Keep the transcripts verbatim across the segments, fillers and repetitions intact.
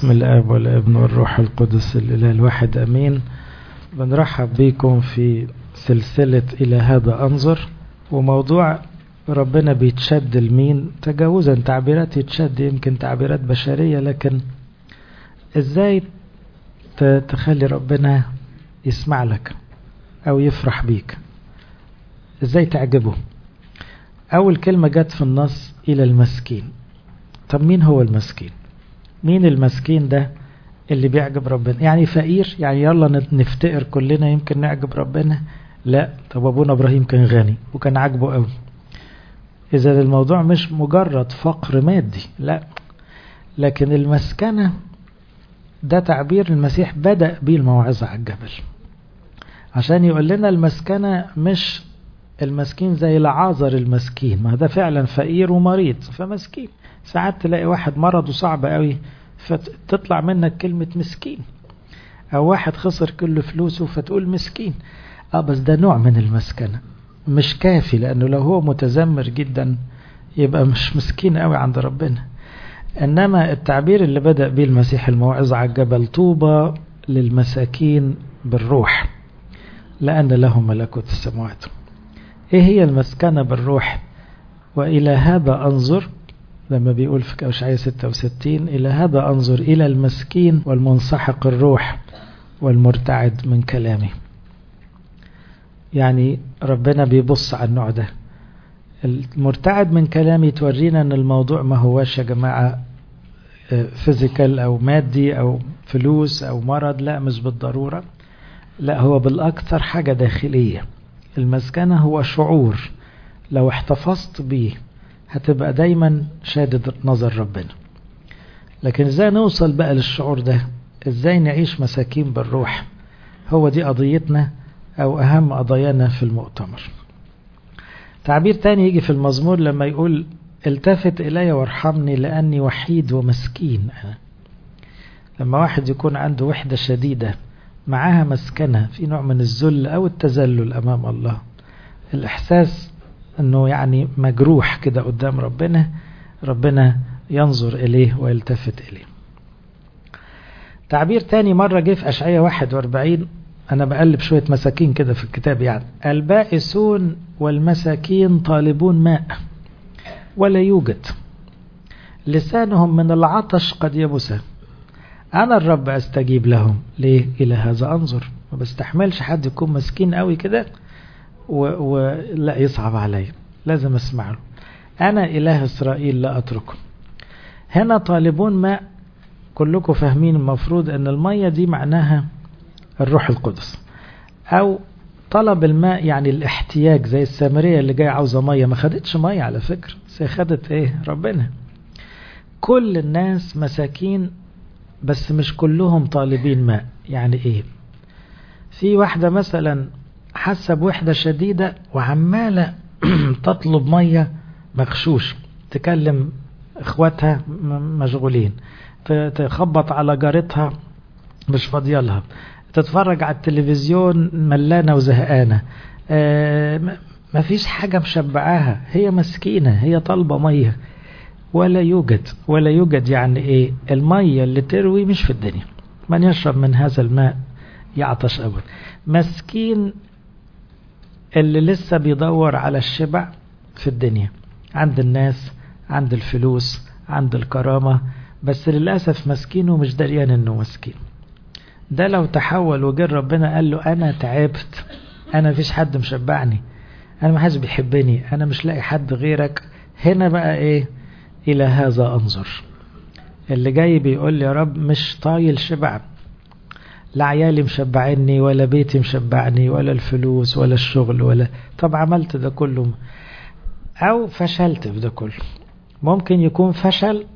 باسم الآب والابن والروح القدس الإله الواحد أمين. بنرحب بكم في سلسلة إلى هذا أنظر، وموضوع ربنا بيتشد لمين تجاوزا تعبيرات يتشد يمكن تعبيرات بشرية، لكن إزاي تخلي ربنا يسمع لك أو يفرح بيك، إزاي تعجبه. أول كلمة جت في النص إلى المسكين. طب مين هو المسكين؟ مين المسكين ده اللي بيعجب ربنا؟ يعني فقير؟ يعني يلا نفتقر كلنا يمكن نعجب ربنا؟ لا. طب أبونا إبراهيم كان غني وكان عاجبه قوي. إذا الموضوع مش مجرد فقر مادي، لا، لكن المسكنة ده تعبير المسيح بدأ بيه الموعظة على الجبل عشان يقول لنا المسكنة مش المسكين زي لعازر المسكين، ما ده فعلا فقير ومريض فمسكين. ساعات تلاقي واحد مرضه صعب قوي فتطلع منك كلمة مسكين، او واحد خسر كل فلوسه فتقول مسكين. اه بس ده نوع من المسكنة، مش كافي، لانه لو هو متذمر جدا يبقى مش مسكين قوي عند ربنا. انما التعبير اللي بدأ به المسيح الموعظة على الجبل، طوبى للمساكين بالروح لأن لهم ملكوت السماوات. ايه هي المسكنة بالروح؟ وإلى هذا أنظر، لما بيقول في أشعياء ستة وستين إلى هذا أنظر إلى المسكين والمنسحق الروح والمرتعد من كلامي. يعني ربنا بيبص على النوع ده. المرتعد من كلامي تورينا أن الموضوع ما هواش يا جماعة فيزيكال أو مادي أو فلوس أو مرض، لا مش بالضرورة، لا هو بالأكثر حاجة داخلية. المسكنة هو شعور لو احتفظت بيه هتبقى دايما شادد نظر ربنا. لكن ازاي نوصل بقى للشعور ده؟ ازاي نعيش مساكين بالروح؟ هو دي قضيتنا او اهم قضايانا في المؤتمر. تعبير تاني يجي في المزمور لما يقول التفت الي وارحمني لاني وحيد ومسكين انا. لما واحد يكون عنده وحدة شديدة معاها مسكنة في نوع من الذل او التذلل امام الله، الاحساس انه يعني مجروح كده قدام ربنا، ربنا ينظر اليه ويلتفت اليه. تعبير تاني مرة جه في أشعياء واحد وأربعين، انا بقلب شوية مساكين كده في الكتاب، يعني البائسون والمساكين طالبون ماء ولا يوجد، لسانهم من العطش قد يبس، انا الرب استجيب لهم. ليه؟ الى هذا انظر. ما بستحملش حد يكون مسكين قوي كده ولا يصعب علي، لازم اسمع له. انا اله اسرائيل لا اتركه. هنا طالبون ماء، كلكم فاهمين المفروض ان المية دي معناها الروح القدس، او طلب الماء يعني الاحتياج، زي السامرية اللي جاية عاوزة مية، ما خدتش مية على فكرة، بس خدت ايه؟ ربنا. كل الناس مساكين بس مش كلهم طالبين ماء. يعني ايه؟ في واحدة مثلا حاسة بوحدة شديدة وعمالة تطلب مية مغشوش، تكلم اخواتها مشغولين، تخبط على جارتها مش فاضيالها، تتفرج على التلفزيون ملانة وزهقانة، اه مفيش حاجة مشبعاها، هي مسكينة، هي طالبة مية ولا يوجد. ولا يوجد يعني ايه؟ المية اللي تروي مش في الدنيا، من يشرب من هذا الماء يعطش أبدا. مسكين اللي لسه بيدور على الشبع في الدنيا، عند الناس، عند الفلوس، عند الكرامة، بس للأسف مسكين ومش دريان انه مسكين. ده لو تحول وجر ربنا قال له انا تعبت، انا مفيش حد مشبعني، انا ما حدش بيحبني، انا مش لاقي حد غيرك، هنا بقى ايه؟ الى هذا انظر. اللي جاي بيقول لي يا رب مش طايل شبع، لا عيالي مشبعني ولا بيتي مشبعني ولا الفلوس ولا الشغل ولا، طب عملت ده كله او فشلت في ده كله. ممكن يكون فشل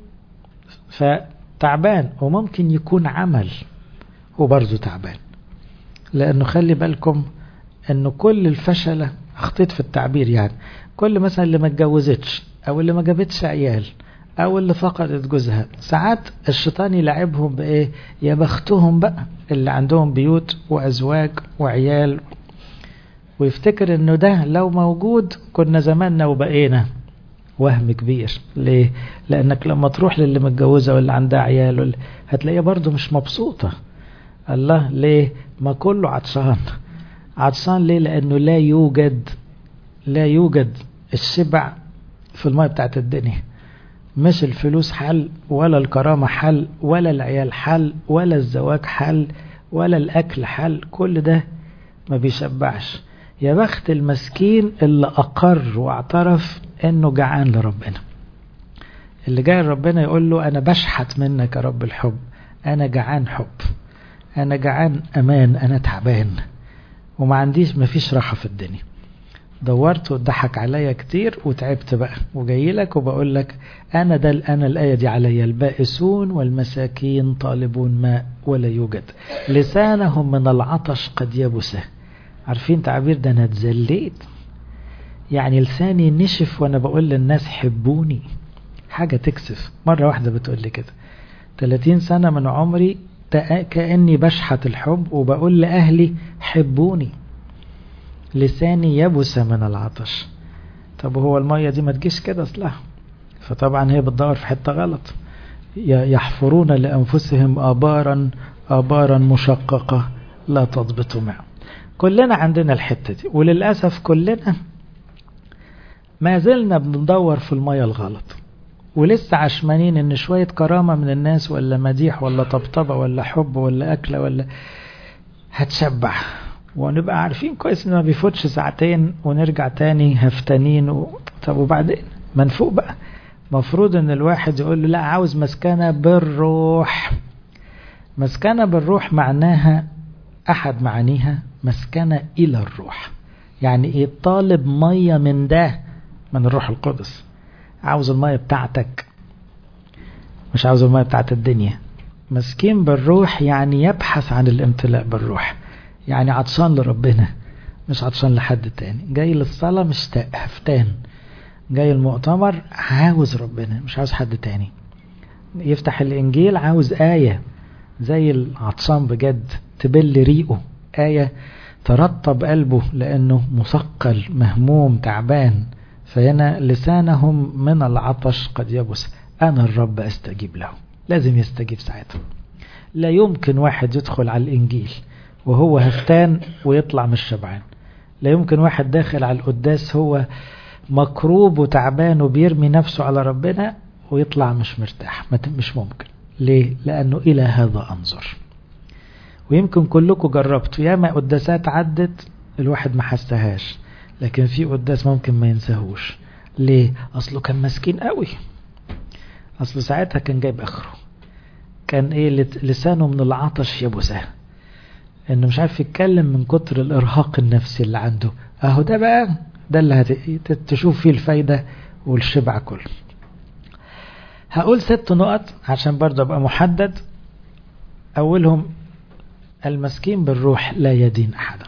فتعبان، وممكن يكون عمل وبرضه تعبان. لانه خلي بالكم انه كل الفشلة، اخطيت في التعبير، يعني كل مثلا اللي ما اتجوزتش او اللي ما جابتش عيال او اللي فقدت جوزها، ساعات الشيطان يلعبهم بايه؟ يا بختهم بقى اللي عندهم بيوت وازواج وعيال، ويفتكر انه ده لو موجود كنا زماننا وبقينا، وهم كبير. ليه؟ لأنك لما تروح للي متجوزة واللي عندها عيال هتلاقيها برضو مش مبسوطة. الله، ليه؟ ما كله عطشان. عطشان ليه؟ لأنه لا يوجد لا يوجد الشبع في المية بتاعت الدنيا. مش الفلوس حل، ولا الكرامة حل، ولا العيال حل، ولا الزواج حل، ولا الأكل حل. كل ده ما بيشبعش. يا بخت المسكين اللي أقر واعترف أنه جعان لربنا، اللي جاي لربنا يقول له أنا بشحت منك يا رب الحب، أنا جعان حب، أنا جعان أمان، أنا تعبان وما عنديش، ما فيش راحة في الدنيا. دورت وضحك عليا كتير وتعبت بقى، وجاي لك وبقول لك أنا ده أنا الآية دي عليا. البائسون والمساكين طالبون ماء ولا يوجد، لسانهم من العطش قد يبسه. عارفين تعبير ده؟ أنا اتذليت، يعني لساني نشف وأنا بقول للناس حبوني. حاجة تكسف. مرة واحدة بتقول لي كده، ثلاثين سنة من عمري كأني بشحت الحب وبقول لأهلي حبوني، لساني يبس من العطش. طب هو المية دي ما تجيش كده أصلها؟ فطبعا هي بتدور في حتة غلط. يحفرون لأنفسهم آبارا آبارا مشققة لا تضبط معه. كلنا عندنا الحتة دي، وللأسف كلنا ما زلنا بندور في المية الغلط، ولسه عشمانين ان شوية كرامة من الناس ولا مديح ولا طبطبة ولا حب ولا أكلة ولا هتشبع، ونبقى عارفين كويس ان ما بيفوتش ساعتين ونرجع تاني هفتانين و... طب وبعدين ما نفوق بقى. مفروض ان الواحد يقول له لا، عاوز مسكنة بالروح. مسكنة بالروح معناها احد معانيها مسكنة الى الروح. يعني ايه؟ طالب مية من ده، من الروح القدس. عاوز المية بتاعتك، مش عاوز المية بتاعت الدنيا. مسكين بالروح يعني يبحث عن الامتلاء بالروح، يعني عطشان لربنا مش عطشان لحد تاني. جاي للصلاة مشتاق هفتان، جاي المؤتمر عاوز ربنا مش عاوز حد تاني. يفتح الإنجيل عاوز آية زي العطشان بجد تبل ريقه، آية ترطب قلبه لأنه مثقل مهموم تعبان. فهنا لسانهم من العطش قد يبس، أنا الرب أستجيب له. لازم يستجيب ساعتها. لا يمكن واحد يدخل على الإنجيل وهو هفتان ويطلع مش شبعان. لا يمكن واحد داخل على القداس هو مكروب وتعبان وبيرمي نفسه على ربنا ويطلع مش مرتاح. مش ممكن. ليه؟ لأنه إلى هذا أنظر. ويمكن كلكم جربتوا، ياما قداسات عدت الواحد ما حسهاش، لكن في قداس ممكن ما ينساهوش. ليه؟ أصله كان مسكين قوي، أصله ساعتها كان جايب آخره، كان إيه؟ لسانه من العطش يبسه، إنه مش عارف يتكلم من كتر الإرهاق النفسي اللي عنده. أهو ده بقى ده اللي هتشوف فيه الفايدة والشبع كله. هقول ست نقط عشان برضه أبقى محدد. أولهم المسكين بالروح لا يدين أحدا.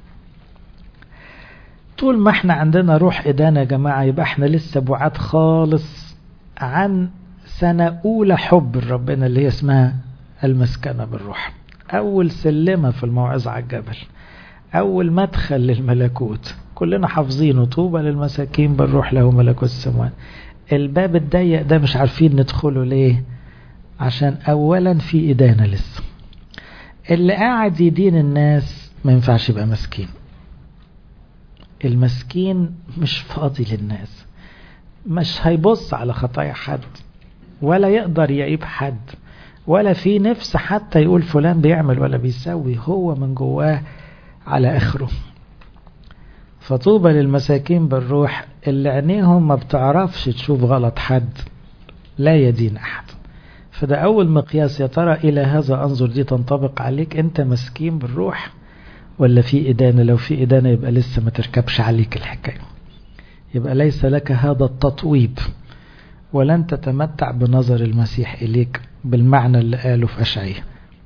طول ما احنا عندنا روح إدانة يا جماعة يبقى احنا لسه بعاد خالص عن سنة أولى حب ربنا اللي هي اسمها المسكنة بالروح. أول سلمة في الموعظة على الجبل، أول مدخل للملكوت، كلنا حافظينه. طوبى للمساكين بالروح له ملكوت السماوات. الباب الضيق ده مش عارفين ندخله ليه؟ عشان أولا في إدانة لسه. اللي قاعد يدين الناس ما ينفعش يبقى مسكين. المسكين مش فاضي للناس، مش هيبص على خطايا حد، ولا يقدر يعيب حد، ولا في نفس حتى يقول فلان بيعمل ولا بيسوي. هو من جواه على آخره. فطوبى للمساكين بالروح اللي عينيهم ما بتعرفش تشوف غلط حد، لا يدين أحد. فده أول مقياس. يا ترى إلى هذا أنظر دي تنطبق عليك أنت مسكين بالروح ولا في إدانة؟ لو في إدانة يبقى لسه ما تركبش عليك الحكاية، يبقى ليس لك هذا التطويب، ولن تتمتع بنظر المسيح إليك بالمعنى اللي قاله في أشعياء.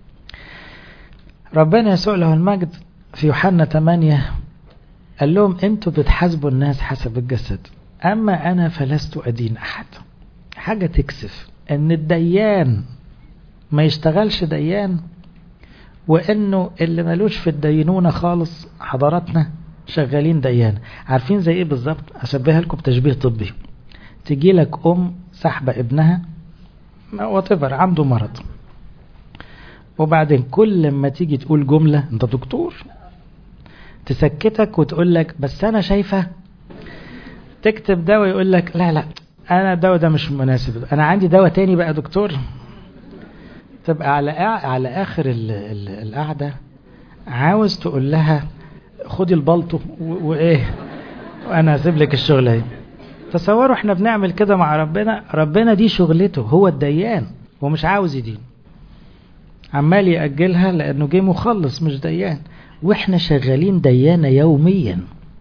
ربنا يسوع له المجد في يوحنا ثمانية قال لهم أنتوا بتحاسبوا الناس حسب الجسد، أما أنا فلست أدين أحد. حاجة تكسف أن الديان ما يشتغلش ديان، وأنه اللي ملوش في الدينونة خالص حضاراتنا شغالين ديان. عارفين زي إيه بالظبط؟ أشبهها لكم بتشبيه طبي. تجي لك أم سحبة ابنها وطفر عنده مرض، وبعدين كل ما تيجي تقول جملة انت دكتور تسكتك وتقول لك بس انا شايفة، تكتب دواء يقول لك لا لا انا الدواء ده مش مناسب، انا عندي دواء تاني بقى دكتور. تبقى على على اخر القعدة عاوز تقول لها خدي البلطو وايه وانا هسيب لك الشغل اهي. تصوروا احنا بنعمل كده مع ربنا. ربنا دي شغلته، هو الديان ومش عاوز يدين، عمال يأجلها لأنه جه مخلص مش ديان، وإحنا شغالين ديانة يوميا.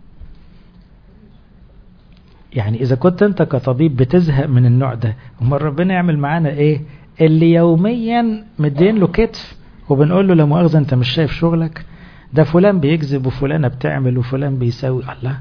يعني إذا كنت أنت كطبيب بتزهق من النوع ده، أمال ربنا يعمل معانا إيه؟ اللي يوميا مدين له كتف وبنقول له لا مؤاخذة أنت مش شايف شغلك، ده فلان بيكذب وفلانة بتعمل وفلان بيساوي. الله،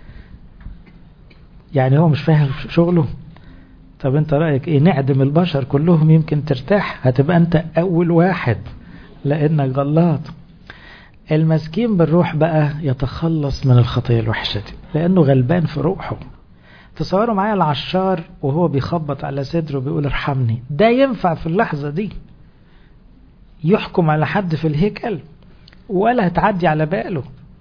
يعني هو مش فاهم شغله؟ طب انت رأيك ايه؟ نعدم البشر كلهم يمكن ترتاح، هتبقى انت اول واحد لانك غلط. المسكين بالروح بقى يتخلص من الخطية الوحشة دي لانه غلبان في روحه. تصوروا معايا العشار وهو بيخبط على صدره بيقول ارحمني، ده ينفع في اللحظة دي يحكم على حد في الهيكل ولا هتعدي على باله؟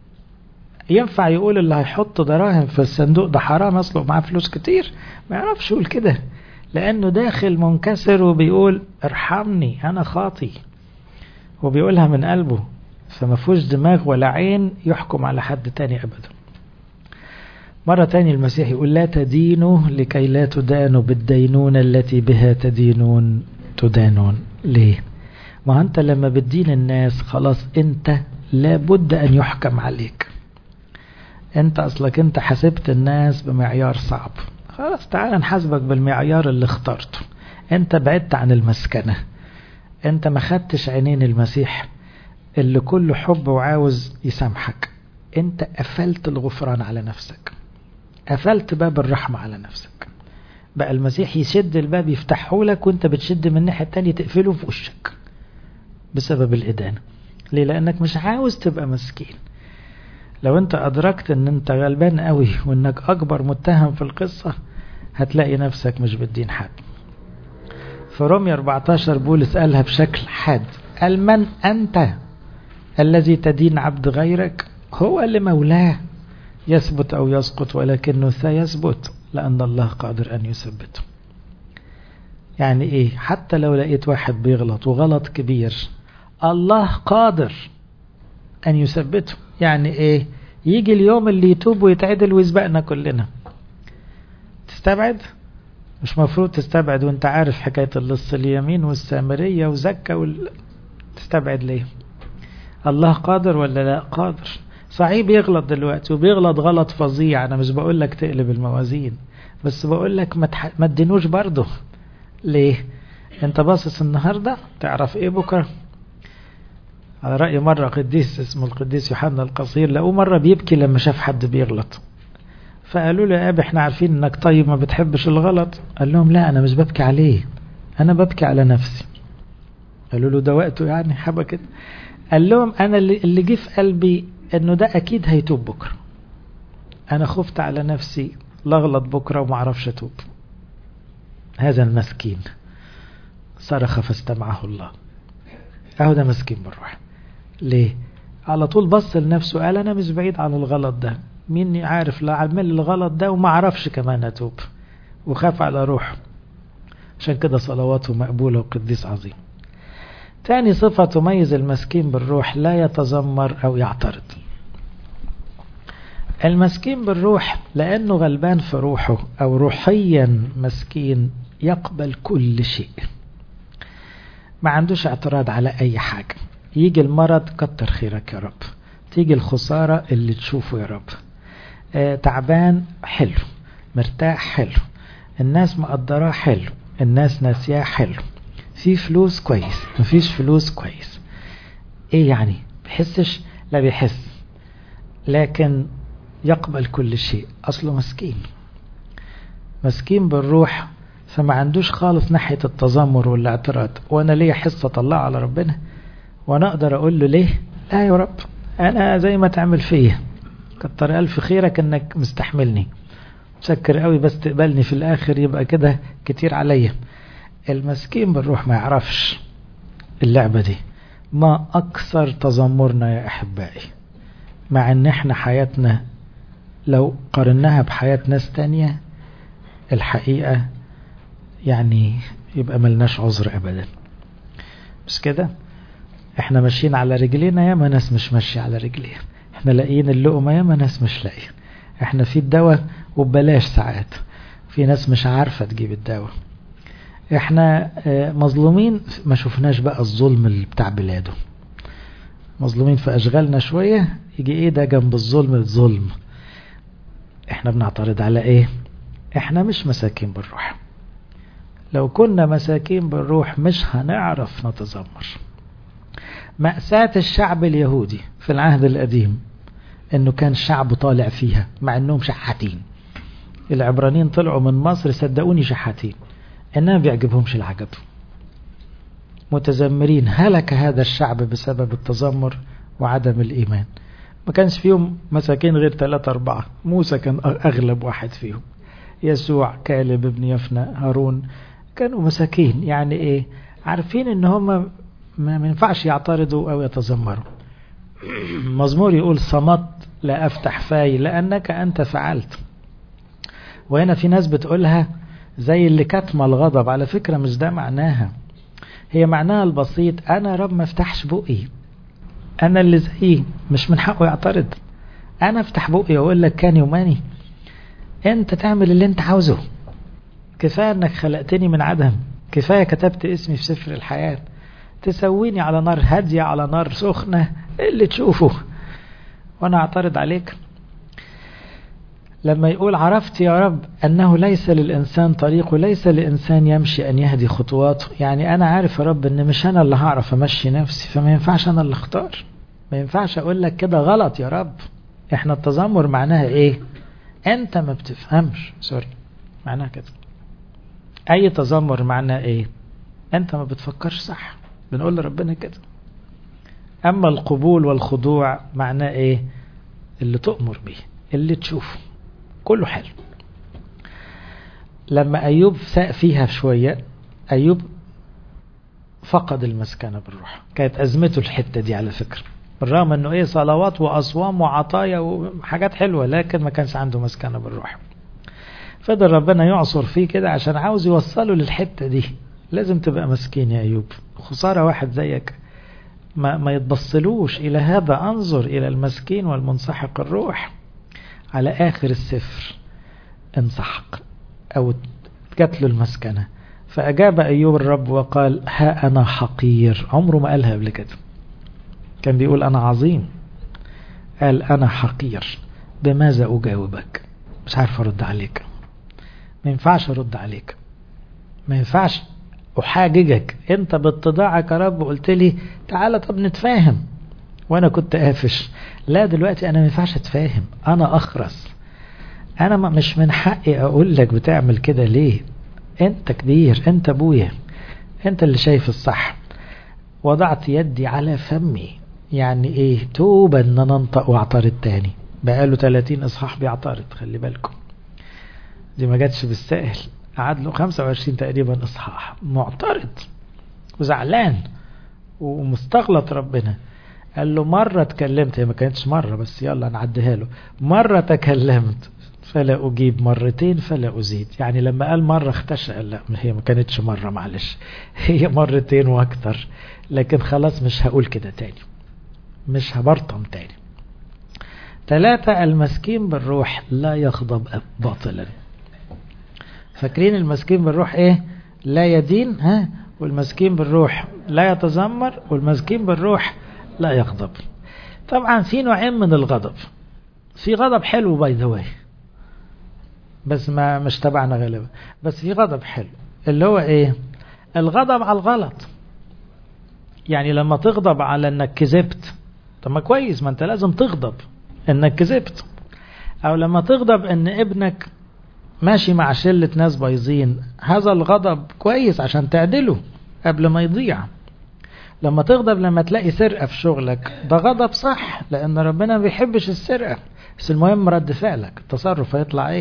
ينفع يقول اللي هيحط دراهم في الصندوق ده حرام اصله معاه فلوس كتير؟ ما يعرفش يقول كده لانه داخل منكسر وبيقول ارحمني انا خاطي، وبيقولها من قلبه، فما فيهوش دماغ ولا عين يحكم على حد تاني ابدا. مرة تاني المسيح يقول لا تدينوا لكي لا تدانوا بالدينونة التي بها تدينون تدانون. ليه؟ ما انت لما بتدين الناس خلاص انت لابد ان يحكم عليك. انت اصلك انت حسبت الناس بمعيار صعب، خلاص تعال نحاسبك بالمعيار اللي اخترته. انت بعدت عن المسكنة، انت ما خدتش عينين المسيح اللي كله حب وعاوز يسامحك، انت قفلت الغفران على نفسك، قفلت باب الرحمة على نفسك. بقى المسيح يشد الباب يفتحه لك وانت بتشد من الناحية التانية تقفله في وشك بسبب الإدانة. ليه؟ لأنك مش عاوز تبقى مسكين. لو انت أدركت ان انت غلبان قوي وانك أكبر متهم في القصة هتلاقي نفسك مش بتدين حد. في رومية أربعتاشر بولس قالها بشكل حاد، قال من أنت الذي تدين عبد غيرك؟ هو اللي مولاه يثبت أو يسقط ولكنه سيثبت لأن الله قادر أن يثبته. يعني إيه؟ حتى لو لقيت واحد بيغلط وغلط كبير الله قادر أن يثبته. يعني إيه؟ يجي اليوم اللي يتوب ويتعدل ويسبقنا كلنا. تستبعد؟ مش مفروض تستبعد وانت عارف حكاية اللص اليمين والسامرية وزكا وال... تستبعد ليه؟ الله قادر ولا لا قادر؟ صحيح بيغلط دلوقتي وبيغلط غلط فظيع، انا مش بقول لك تقلب الموازين، بس بقول لك ما تح... ما تدينوش برضه. ليه؟ انت باصص النهارده تعرف ايه بكره؟ على رأي مرة قديس اسمه القديس يوحنا القصير، لقوه مرة بيبكي لما شاف حد بيغلط، فقالوا له يا ابي احنا عارفين انك طيب ما بتحبش الغلط. قال لهم لا انا مش ببكي عليه، انا ببكي على نفسي. قالوا له ده وقته يعني حبه كده. قال لهم انا اللي جه في قلبي انه ده اكيد هيتوب بكره، انا خفت على نفسي لا اغلط بكره وما اعرفش اتوب. هذا المسكين صرخ فاستمعه الله. اهو ده مسكين بالروح. ليه؟ على طول بص لنفسه قال انا مش بعيد عن الغلط ده، مين عارف لا عمل الغلط ده وما عرفش كمان اتوب، وخاف على روحه. عشان كده صلواته مقبولة وقديس عظيم. تاني صفة تميز المسكين بالروح لا يتذمر او يعترض. المسكين بالروح لانه غلبان في روحه او روحيا مسكين يقبل كل شيء، ما عندوش اعتراض على اي حاجة. يجي المرض كتر خيرك يا رب، تيجي الخسارة اللي تشوفه يا رب، آه تعبان حلو، مرتاح حلو، الناس مقدراه حلو، الناس ناسياه حلو، في فلوس كويس، مفيش فلوس كويس. ايه يعني؟ بيحسش؟ لا بيحس، لكن يقبل كل شيء. اصله مسكين، مسكين بالروح، فما عندوش خالص ناحية التذمر والاعتراض. وانا ليه حصة اطلع على ربنا وانا اقدر اقول له ليه؟ لا يا رب انا زي ما تعمل فيا، كتر الف خيرك انك مستحملني شكر قوي بس تقبلني في الآخر يبقى كده كتير عليا. المسكين بالروح ما يعرفش اللعبة دي. ما أكثر تذمرنا يا أحبائي، مع ان احنا حياتنا لو قارناها بحياة ناس تانية الحقيقة يعني يبقى ملناش عذر أبدا. بس كده احنا ماشيين على رجلينا، ياما ناس مش ماشية على رجليها. احنا لاقيين اللقمة، ياما ناس مش لاقيين. احنا في الدواء وببلاش ساعات، في ناس مش عارفة تجيب الدواء. احنا مظلومين، ما شفناش بقى الظلم اللي بتاع بلاده. مظلومين في أشغالنا شوية، يجي ايه ده جنب الظلم الظلم. احنا بنعترض على ايه؟ احنا مش مساكين بالروح. لو كنا مساكين بالروح مش هنعرف نتذمر. مأساة الشعب اليهودي في العهد القديم انه كان شعب طالع فيها مع انهم شحاتين. العبرانيين طلعوا من مصر صدقوني شحاتين، انما بيعجبهمش العجب، متذمرين. هلك هذا الشعب بسبب التذمر وعدم الإيمان. ما كانش فيهم مساكين غير ثلاثة أربعة. موسى كان أغلب واحد فيهم، يسوع، كالب ابن يفنى، هارون، كانوا مساكين. يعني إيه؟ عارفين إن هم ما ينفعش يعترضوا أو يتذمروا. مزمور يقول صمت لا أفتح فاي لأنك أنت فعلت. وهنا في ناس بتقولها زي اللي كتم الغضب. على فكرة مش ده معناها، هي معناها البسيط أنا رب ما افتحش بقي، أنا اللي زيه مش من حقه يعترض. أنا افتح بقي وأقول لك كان يوماني، أنت تعمل اللي أنت عاوزه. كفاية أنك خلقتني من عدم، كفاية كتبت اسمي في سفر الحياة، تسويني على نار هادية على نار سخنة اللي تشوفه وأنا أعترض عليك. لما يقول عرفت يا رب أنه ليس للإنسان طريق وليس للإنسان يمشي أن يهدي خطواته. يعني أنا عارف يا رب أن مش أنا اللي هعرف أمشي نفسي، فما ينفعش أنا اللي اختار. ما ينفعش أقول لك كده غلط يا رب. إحنا التذمر معناها إيه؟ أنت ما بتفهمش، سوري معناها كده. أي تذمر معناه إيه؟ أنت ما بتفكرش صح، بنقول لربنا كده. أما القبول والخضوع معناه إيه؟ اللي تؤمر به، اللي تشوفه كله حلو. لما أيوب ساء فيها شوية، أيوب فقد المسكنة بالروح. كانت أزمته الحتة دي على فكرة، بالرغم أنه إيه صلوات وأصوام وعطايا وحاجات حلوة، لكن ما كانش عنده مسكنة بالروح. فضل ربنا يعصر فيه كده عشان عاوز يوصله للحتة دي. لازم تبقى مسكين يا أيوب، خسارة واحد زيك ما, ما يتبصلوش إلى هذا. أنظر إلى المسكين والمنسحق الروح. على آخر السفر انسحق أو جات له المسكنة، فأجاب أيوب الرب وقال ها أنا حقير. عمره ما قالها قبل كده، كان بيقول أنا عظيم. قال أنا حقير، بماذا أجاوبك؟ مش عارف أرد عليك، ما ينفعش أرد عليك، ما ينفعش أحاججك. أنت باتضاعك يا رب قلت لي تعالى طب نتفاهم، وأنا كنت قافش. لا دلوقتي أنا ما ينفعش أتفاهم، أنا أخرس. أنا مش من حقي أقول لك بتعمل كده ليه. أنت كبير، أنت أبويا، أنت اللي شايف الصح. وضعت يدي على فمي. يعني إيه؟ توبة أن ننطق واعترض تاني. بقاله ثلاثين إصحاح بيعترض، خلي بالكم دي ما جاتش بالسائل. قعد له خمسة وعشرين تقريبا إصحاح معترض وزعلان ومستغلط ربنا. قال له مرة تكلمت، هي ما كانتش مرة بس يلا نعديها له. مرة تكلمت فلا أجيب، مرتين فلا أزيد. يعني لما قال مرة اختشى، قال لا هي ما كانتش مرة، معلش هي مرتين واكتر، لكن خلاص مش هقول كده تاني، مش هبرطم تاني. ثلاثة، المسكين بالروح لا يغضب باطلا. فاكرين المسكين بالروح ايه؟ لا يدين، ها؟ والمسكين بالروح لا يتذمر، والمسكين بالروح لا يغضب. طبعا في نوعين من الغضب. في غضب حلو باي ذا واي، بس ما مش تبعنا غالبا، بس في غضب حلو اللي هو ايه؟ الغضب على الغلط. يعني لما تغضب على انك كذبت، طب ما كويس، ما انت لازم تغضب انك كذبت. او لما تغضب ان ابنك ماشي مع شلة ناس بايظين، هذا الغضب كويس عشان تعدله قبل ما يضيع. لما تغضب لما تلاقي سرقة في شغلك، ده غضب صح، لأن ربنا ما بيحبش السرقة، بس المهم رد فعلك، التصرف هيطلع ايه.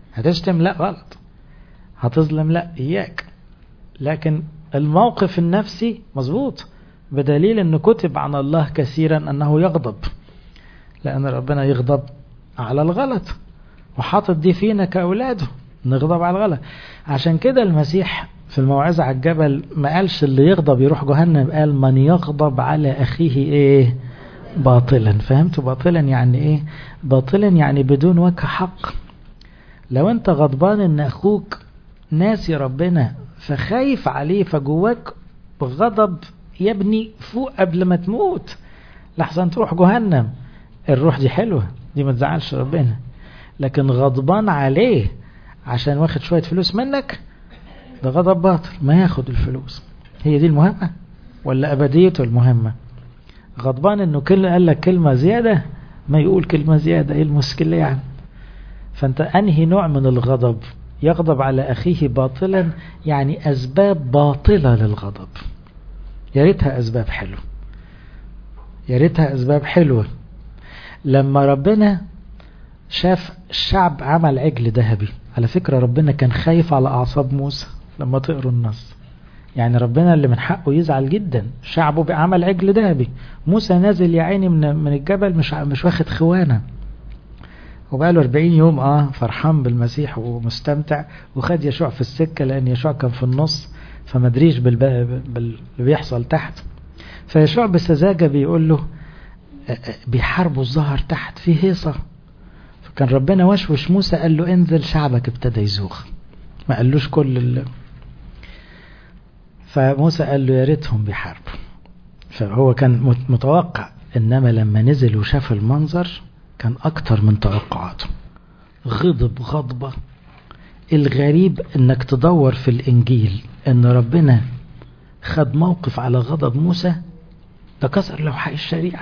هتشتم لا غلط، هتظلم لا إياك، لكن الموقف النفسي مظبوط، بدليل أنه كتب عن الله كثيرا أنه يغضب، لأن ربنا يغضب على الغلط، وحاطط دي فينا كأولاده نغضب على الغلط. عشان كده المسيح في الموعظة على الجبل ما قالش اللي يغضب يروح جهنم، قال من يغضب على أخيه إيه باطلا. فهمتوا باطلا يعني إيه؟ باطلا يعني بدون وجه حق. لو أنت غضبان إن أخوك ناسي ربنا فخايف عليه، فجواك غضب يا ابني فوق قبل ما تموت لحسن تروح جهنم، الروح دي حلوة، دي ما تزعلش ربنا. لكن غضبان عليه عشان واخد شوية فلوس منك، ده غضب باطل، ما ياخد الفلوس. هي دي المهمة ولا أبديته المهمة؟ غضبان انه كل قال لك كلمة زيادة، ما يقول كلمة زيادة، ايه المشكلة يعني؟ فانت انهي نوع من الغضب؟ يغضب على اخيه باطلا يعني اسباب باطلة للغضب. يا ريتها اسباب حلوة، يا ريتها اسباب حلوة. لما ربنا شاف الشعب عمل عجل ذهبي، على فكرة ربنا كان خايف على اعصاب موسى لما تقروا النص، يعني ربنا اللي من حقه يزعل جدا، شعبه بعمل عجل ذهبي، موسى نازل يا عيني من من الجبل مش مش واخد خوانه، وبقاله أربعين يوم اه فرحان بالمسيح ومستمتع، وخد يشوع في السكه لان يشوع كان في النص فما ادريش باللي بيحصل تحت. فيشوع بسذاجه بيقول له بيحاربوا الظهر تحت في هيصه، فكان ربنا وشوش موسى قال له انزل شعبك ابتدى يزوغ، ما قالوش كل ال... فموسى قال له يا ريتهم بيحاربوا. فهو كان متوقع، انما لما نزل وشاف المنظر كان اكتر من توقعاته، غضب غضبة. الغريب انك تدور في الانجيل ان ربنا خد موقف على غضب موسى، ده كسر لوحي الشريعة،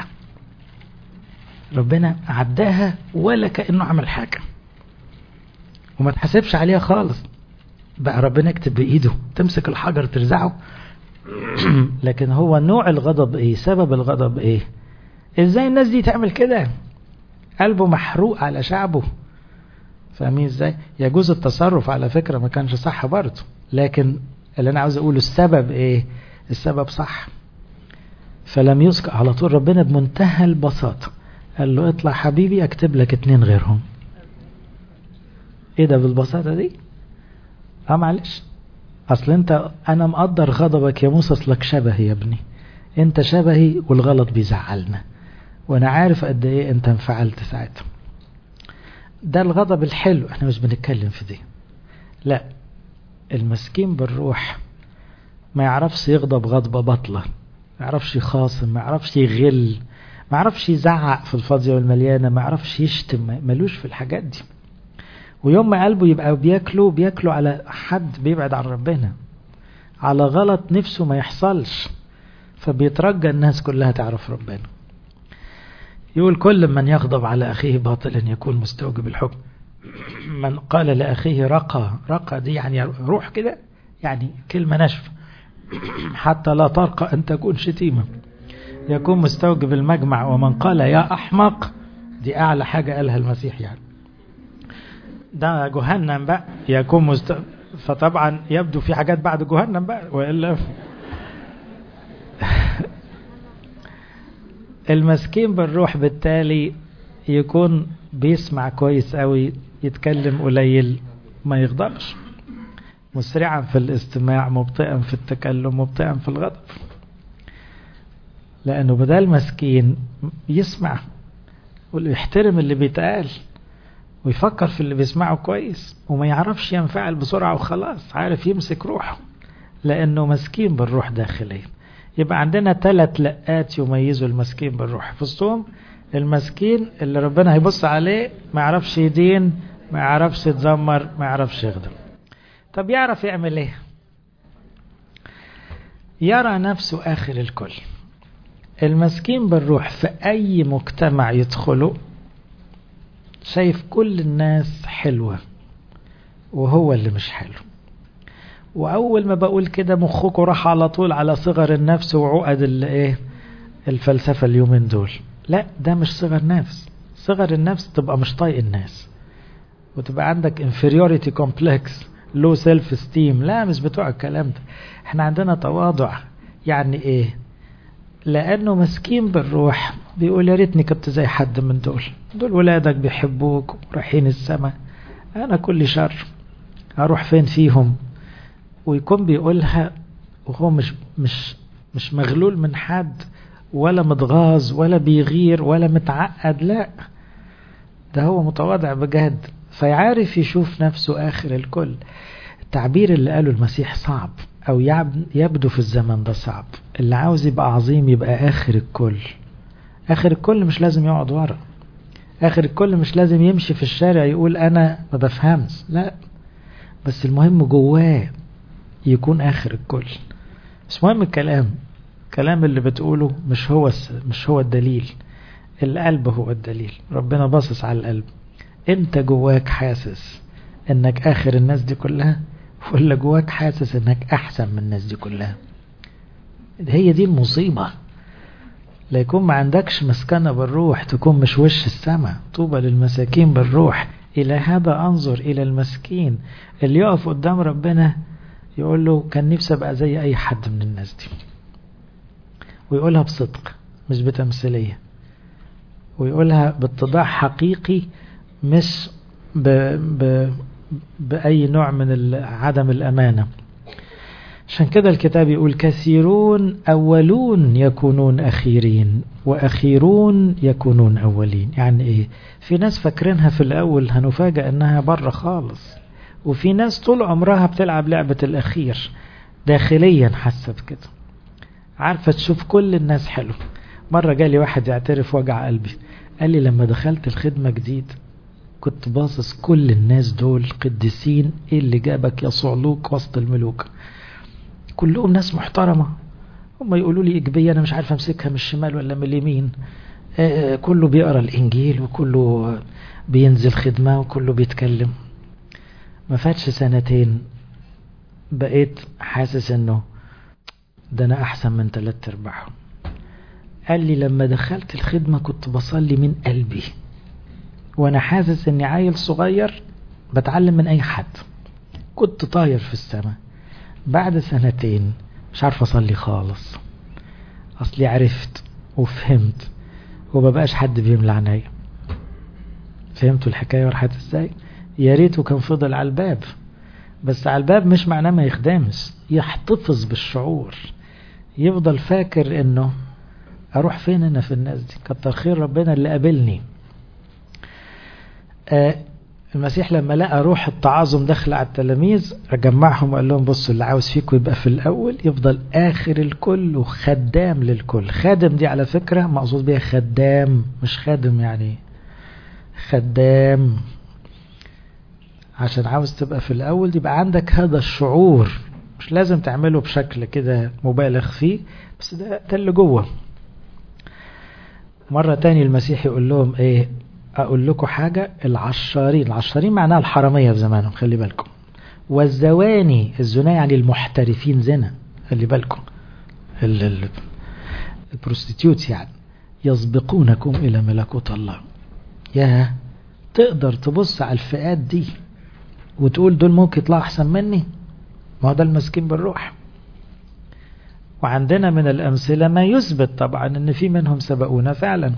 ربنا عداها ولا كأنه عمل حاجة وما تحسبش عليها خالص. بقى ربنا يكتب بإيده تمسك الحجر ترزعه. لكن هو نوع الغضب ايه؟ سبب الغضب ايه؟ ازاي الناس دي تعمل كده؟ قلبه محروق على شعبه. فاهمين ازاي؟ يجوز التصرف على فكرة ما كانش صح برضه، لكن اللي انا عاوز اقوله السبب ايه؟ السبب صح. فلم يسكت على طول، ربنا بمنتهى البساطة قال له اطلع حبيبي اكتب لك اتنين غيرهم. ايه ده بالبساطة دي؟ اه معلش، اصل انت انا مقدر غضبك يا موسى، اصلك شبهي يا ابني، انت شبهي والغلط بيزعلنا، وانا عارف قد ايه انت انفعلت ساعتها. ده الغضب الحلو، احنا مش بنتكلم في دي. لا، المسكين بالروح ما يعرفش يغضب غضبة بطلة، ما يعرفش يخاصم، ما يعرفش يغل، ما يعرفش يزعق في الفاضية والمليانة، ما يعرفش يشتم، ملوش في الحاجات دي. ويوم ما قلبه يبقى بياكله بياكله على حد بيبعد عن ربنا، على غلط نفسه ما يحصلش، فبيترجى الناس كلها تعرف ربنا. يقول كل من يغضب على أخيه باطلا يكون مستوجب الحكم. من قال لأخيه رقى، رقى دي يعني روح كده، يعني كلمة نشف، حتى لا ترقى أن تكون شتيمة، يكون مستوجب المجمع. ومن قال يا أحمق، دي أعلى حاجة قالها المسيح، يعني ده جهنم بقى، يكون مست... فطبعا يبدو في حاجات بعد جهنم بقى، وإلا المسكين بالروح بالتالي يكون بيسمع كويس قوي، يتكلم قليل، ما يغضبش، مسرعا في الاستماع، مبطئا في التكلم، مبطئا في الغضب. لأنه بدل مسكين يسمع ويحترم اللي بيتقال ويفكر في اللي بيسمعه كويس، وما يعرفش ينفعل بسرعة وخلاص، عارف يمسك روحه لأنه مسكين بالروح داخليا. يبقى عندنا ثلاث لقات يميزوا المسكين بالروح، في وسطهم المسكين اللي ربنا هيبص عليه ما يعرفش يدين، ما يعرفش يتذمر، ما يعرفش يخدم. طب يعرف يعمل ايه؟ يرى نفسه آخر الكل. المسكين بالروح في أي مجتمع يدخله شايف كل الناس حلوة وهو اللي مش حلو. وأول ما بقول كده مخكوا راح على طول على صغر النفس وعقد الايه الفلسفة اليومين دول. لا، ده مش صغر نفس. صغر النفس تبقى مش طايق الناس، وتبقى عندك inferiority complex low self esteem. لا، مش بتوع الكلام ده. احنا عندنا تواضع. يعني ايه؟ لانه مسكين بالروح بيقول يا ريتني كنت زي حد من دول دول ولادك بيحبوك ورايحين السماء، انا كل شر هروح فين فيهم؟ ويكون بيقولها وهو مش مش مش مغلول من حد ولا متغاظ ولا بيغير ولا متعقد. لا، ده هو متواضع بجد، فيعرف يشوف نفسه آخر الكل. التعبير اللي قاله المسيح صعب، أو يبدو في الزمن ده صعب. اللي عاوز يبقى عظيم يبقى آخر الكل. آخر الكل مش لازم يقعد ورا، آخر الكل مش لازم يمشي في الشارع يقول أنا ما بفهمش. لا، بس المهم جواه يكون آخر الكل. مش مهم الكلام، الكلام اللي بتقوله مش هو مش هو الدليل، القلب هو الدليل. ربنا باصص على القلب. انت جواك حاسس انك آخر الناس دي كلها، ولا جواك حاسس انك احسن من الناس دي كلها؟ هي دي المصيبة. لا يكون ما عندكش مسكنة بالروح، تكون مش وش السماء. طوبى للمساكين بالروح. إلى هذا أنظر، إلى المسكين اللي يقف قدام ربنا يقول له كان نفسي أبقى زي أي حد من الناس دي، ويقولها بصدق مش بتمثيلية، ويقولها باتضاع حقيقي، مش ب... ب... بأي نوع من عدم الأمانة. عشان كده الكتاب يقول كثيرون أولون يكونون أخيرين، وأخيرون يكونون أولين. يعني إيه؟ في ناس فاكرينها في الأول، هنفاجأ أنها بره خالص. وفي ناس طول عمرها بتلعب لعبة الأخير، داخليا حاسة بكده، عارفة تشوف كل الناس حلو. مرة جالي واحد يعترف وجع قلبي، قال لي لما دخلت الخدمة جديد كنت باصص كل الناس دول قديسين، ايه اللي جابك يا صعلوك وسط الملوك؟ كلهم ناس محترمة، هم يقولوا لي إيجابية أنا مش عارف أمسكها من الشمال ولا من اليمين. آه كله بيقرأ الإنجيل، وكله بينزل خدمة، وكله بيتكلم. ما فاتش سنتين بقيت حاسس انه ده انا احسن من ثلاث ارباعهم. قال لي لما دخلت الخدمة كنت بصلي من قلبي، وانا حاسس اني عيل صغير بتعلم من اي حد، كنت طاير في السماء. بعد سنتين مش عارف اصلي خالص، اصلي عرفت وفهمت ومبقاش حد بيملى عينيا. فهمتوا الحكاية وراحت ازاي؟ يا ريته كان فضل على الباب، بس على الباب مش معناه ما يخدمش، يحتفظ بالشعور، يفضل فاكر انه اروح فين انا في الناس دي، كتر خير ربنا اللي قابلني. آه المسيح لما لقى روح التعاظم داخل على التلاميذ جمعهم وقال لهم بصوا، اللي عاوز فيكم يبقى في الاول يفضل اخر الكل وخدام للكل. خادم دي على فكرة مقصود بيها خدام، مش خادم يعني خدام. عشان عاوز تبقى في الأول يبقى عندك هذا الشعور، مش لازم تعمله بشكل كده مبالغ فيه، بس ده, ده اللي جوه. مرة تاني المسيح يقول لهم ايه، اقول لكم حاجة، العشارين، العشارين معناها الحرامية في زمانهم، خلي بالكم، والزواني، الزنا يعني المحترفين زنا، خلي بالكم، البروستيتيوت يعني، يسبقونكم إلى ملكوت الله. يا تقدر تبص على الفئات دي وتقول دول ممكن يطلعوا أحسن مني؟ ما هو ده المسكين بالروح. وعندنا من الأمثلة ما يثبت طبعا ان في منهم سبقونا فعلا.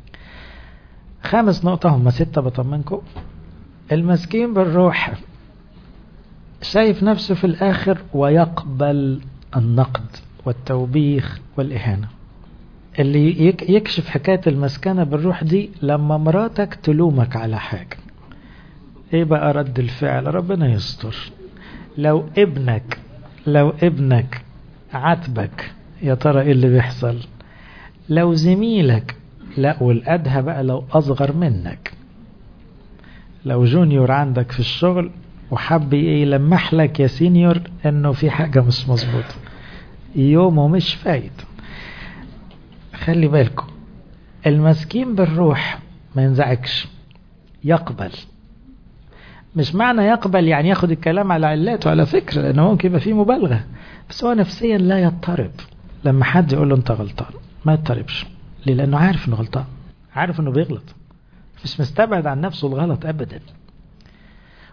خامس نقطة، هم ستة بطمنكم. المسكين بالروح شايف نفسه في الآخر ويقبل النقد والتوبيخ والإهانة. اللي يكشف حكاية المسكنة بالروح دي لما مراتك تلومك على حاجة، ايه بقى رد الفعل؟ ربنا يستر. لو ابنك لو ابنك عاتبك، يا ترى ايه اللي بيحصل؟ لو زميلك، لا والأدهى بقى لو أصغر منك، لو جونيور عندك في الشغل وحب يلمح لك يا سينيور انه في حاجة مش مظبوطة، يومه مش فايد. خلي بالكم، المسكين بالروح ما ينزعجش، يقبل. مش معنى يقبل يعني ياخد الكلام على علاته على فكرة، لأنه ممكن يبقى فيه مبالغة، بس هو نفسيا لا يضطرب لما حد يقول له انت غلطان، ما يضطربش. ليه؟ لأنه عارف انه غلطان، عارف انه بيغلط، مش مستبعد عن نفسه الغلط أبدا.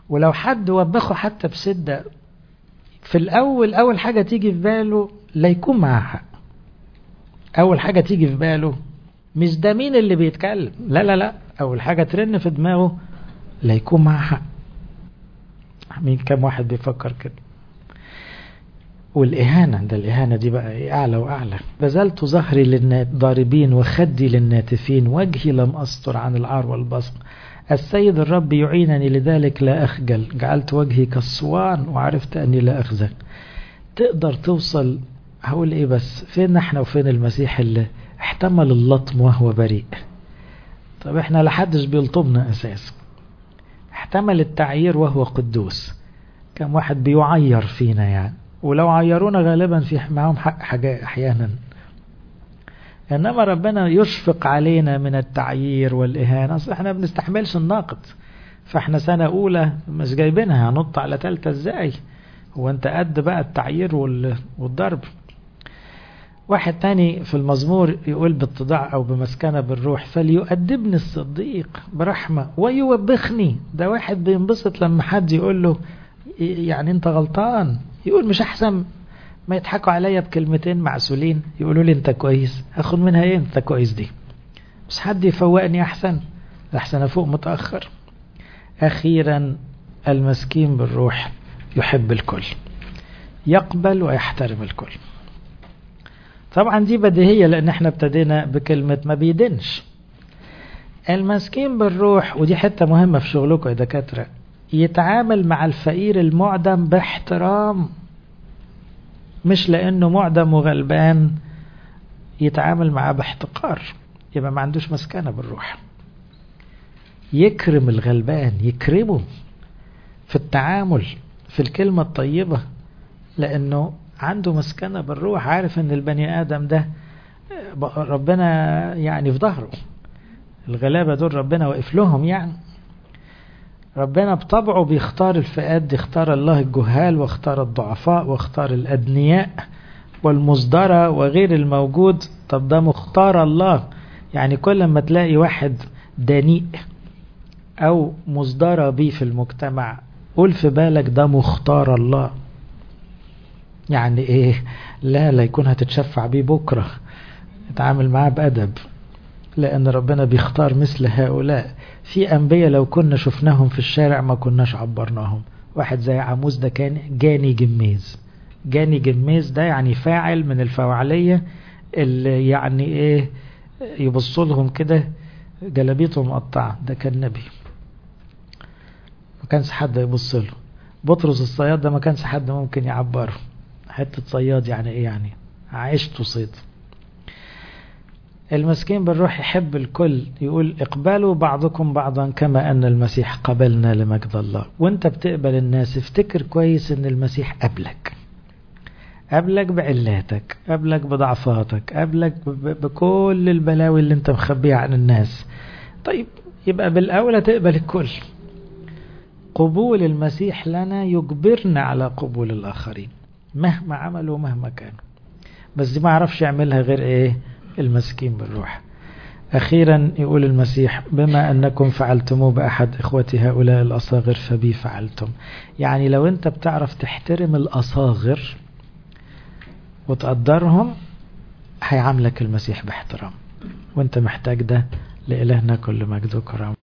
ولو حد وبخه حتى بشدة في الأول أول حاجة تيجي في باله لا يكون معاه حق. أول حاجة تيجي في باله مش ده مين اللي بيتكلم، لا لا لا، أول حاجة ترن في دماغه لا يكون معاه حق. مين كم واحد بيفكر كده؟ والإهانة، ده الإهانة دي بقى أعلى وأعلى. بذلت ظهري للضاربين وخدي للناتفين، وجهي لم أستر عن العار والبصق. السيد الرب يعينني لذلك لا أخجل، جعلت وجهي كالصوان وعرفت أني لا أخزى. تقدر توصل، هقول إيه بس، فين احنا وفين المسيح اللي احتمل اللطم وهو بريء؟ طب احنا لحدش بيلطمنا أساسا. احتمل التعيير وهو قدوس. كم واحد بيعير فينا يعني، ولو عيرونا غالبا في معهم حق حاجة أحيانا. إنما ربنا يشفق علينا من التعيير والإهانة. أصل احنا بنستحملش الناقد، فاحنا سنة أولى مش جايبينها، هنط على تالتة ازاي؟ هو انت قد بقى التعيير والضرب. واحد تاني في المزمور يقول باتضاع أو بمسكنة بالروح، فليؤدبني الصديق برحمة ويوبخني. ده واحد بينبسط لما حد يقول له يعني انت غلطان، يقول مش أحسن ما يضحكوا عليا بكلمتين معسولين يقولوا لي انت كويس، اخد منها ايه انت كويس دي؟ مش حد يفوقني احسن، احسن افوق متأخر. اخيرا المسكين بالروح يحب الكل، يقبل ويحترم الكل. طبعا دي بديهية لان احنا ابتدينا بكلمة ما بيدنش. المسكين بالروح، ودي حتة مهمة في شغلكم يا دكاترة، يتعامل مع الفقير المعدم باحترام، مش لأنه معدم وغلبان يتعامل معاه باحتقار، يبقى ما عندوش مسكنة بالروح. يكرم الغلبان، يكرمه في التعامل، في الكلمة الطيبة، لأنه عنده مسكنة بالروح، عارف أن البني آدم ده ربنا يعني في ظهره. الغلابة دول ربنا وقف لهم، يعني ربنا بطبعه بيختار الفئات دي، اختار الله الجهال واختار الضعفاء واختار الأدنياء والمصدرة وغير الموجود. طب ده مختار الله، يعني كل ما تلاقي واحد دنيء أو مصدرة بيه في المجتمع قول في بالك ده مختار الله. يعني ايه؟ لا لا يكون هتتشفع بيه بكرة، اتعامل معاه بأدب، لأن ربنا بيختار مثل هؤلاء. في أنبياء لو كنا شفناهم في الشارع ما كناش عبرناهم. واحد زي عموس ده كان جاني جميز. جاني جميز ده يعني فاعل من الفواعلية اللي يعني ايه يبصوا كده جلابيتهم مقطعة. ده كان نبي، ما كانش حد يبص له. بطرس الصياد ده ما كانش حد ممكن يعبره. حتة صياد يعني ايه؟ يعني عشته صيد. المسكين بالروح يحب الكل، يقول اقبلوا بعضكم بعضا كما أن المسيح قبلنا لمجد الله. وانت بتقبل الناس افتكر كويس ان المسيح قبلك، قبلك بعلاتك، قبلك بضعفاتك، قبلك بكل البلاوي اللي انت مخبيها عن الناس. طيب يبقى بالأولى تقبل الكل. قبول المسيح لنا يجبرنا على قبول الآخرين مهما عملوا ومهما كانوا، بس دي ما عرفش يعملها غير ايه؟ المسكين بالروح. أخيرا يقول المسيح بما أنكم فعلتموه بأحد إخوتي هؤلاء الأصاغر فبي فعلتم. يعني لو أنت بتعرف تحترم الأصاغر وتقدرهم هيعاملك المسيح باحترام، وأنت محتاج ده. لإلهنا كل مجد وكرم.